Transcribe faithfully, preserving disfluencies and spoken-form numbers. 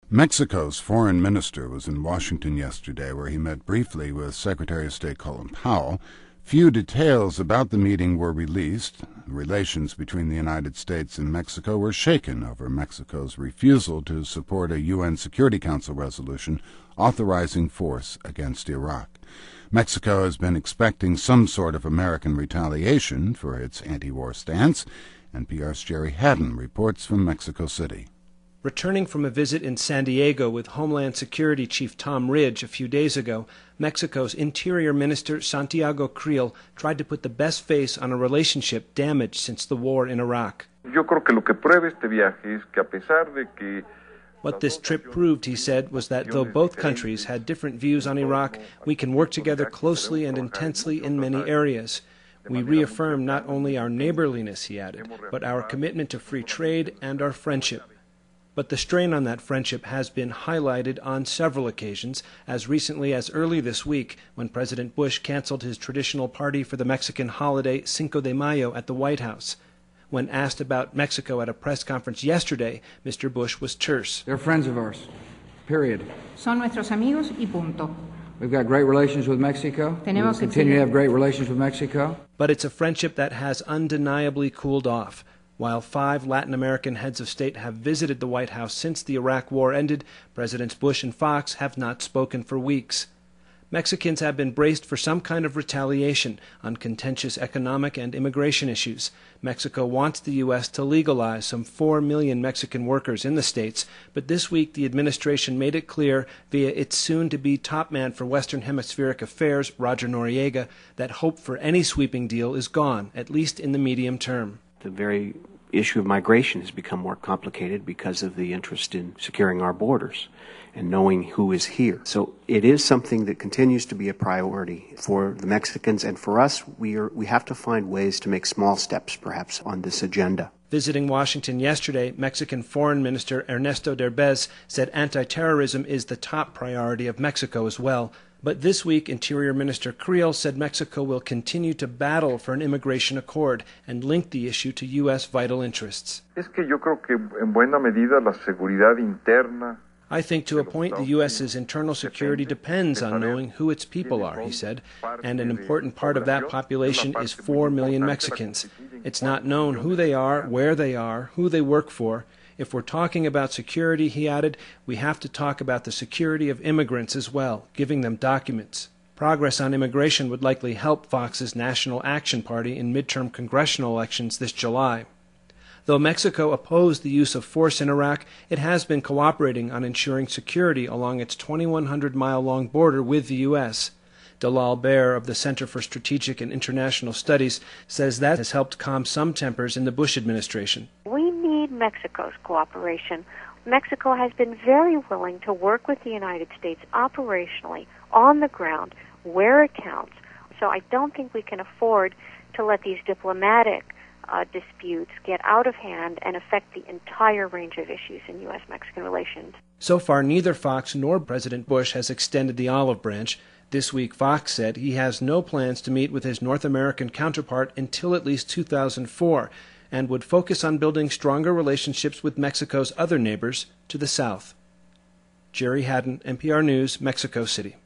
Mexico's foreign minister was in Washington yesterday, where he met briefly with Secretary of State Colin Powell. Few details about the meeting were released. Relations between the United States and Mexico were shaken over Mexico's refusal to support a U N Security Council resolution authorizing force against Iraq. Mexico has been expecting some sort of American retaliation for its anti-war stance. N P R's Jerry Haddon reports from Mexico City. Returning from a visit in San Diego with Homeland Security Chief Tom Ridge a few days ago, Mexico's Interior Minister Santiago Creel tried to put the best face on a relationship damaged since the war in Iraq. Yo creo que lo que prueba este viaje es que a pesar de que What this trip proved, he said, was that though both countries had different views on Iraq, we can work together closely and intensely in many areas. We reaffirm not only our neighborliness, he added, but our commitment to free trade and our friendship. But the strain on that friendship has been highlighted on several occasions, as recently as early this week when President Bush canceled his traditional party for the Mexican holiday Cinco de Mayo at the White House. When asked about Mexico at a press conference yesterday, Mister Bush was terse. They're friends of ours, period. Son nuestros amigos y punto. We've got great relations with Mexico. We'll continue to have great relations with Mexico. But it's a friendship that has undeniably cooled off. While five Latin American heads of state have visited the White House since the Iraq War ended, Presidents Bush and Fox have not spoken for weeks. Mexicans have been braced for some kind of retaliation on contentious economic and immigration issues. Mexico wants the U S to legalize some four million Mexican workers in the states, but this week the administration made it clear via its soon-to-be top man for Western Hemispheric Affairs, Roger Noriega, that hope for any sweeping deal is gone, at least in the medium term. The very issue of migration has become more complicated because of the interest in securing our borders and knowing who is here. So it is something that continues to be a priority for the Mexicans, and for us, we are we have to find ways to make small steps, perhaps, on this agenda. Visiting Washington yesterday, Mexican Foreign Minister Ernesto Derbez said anti-terrorism is the top priority of Mexico as well. But this week, Interior Minister Creel said Mexico will continue to battle for an immigration accord and link the issue to U S vital interests. Es que yo creo que en buena medida la seguridad interna. I think to a point the U S's internal security depends on knowing who its people are, he said, and an important part of that population is four million Mexicans. It's not known who they are, where they are, who they work for. If we're talking about security, he added, we have to talk about the security of immigrants as well, giving them documents. Progress on immigration would likely help Fox's National Action Party in midterm congressional elections this July. Though Mexico opposed the use of force in Iraq, it has been cooperating on ensuring security along its twenty-one hundred mile long border with the U S Dalal Baer of the Center for Strategic and International Studies says that has helped calm some tempers in the Bush administration. We need Mexico's cooperation. Mexico has been very willing to work with the United States operationally, on the ground, where it counts. So I don't think we can afford to let these diplomatic uh, disputes get out of hand and affect the entire range of issues in U S Mexican relations. So far, neither Fox nor President Bush has extended the olive branch. This week, Fox said he has no plans to meet with his North American counterpart until at least two thousand four, and would focus on building stronger relationships with Mexico's other neighbors to the south. Jerry Haddon, N P R News, Mexico City.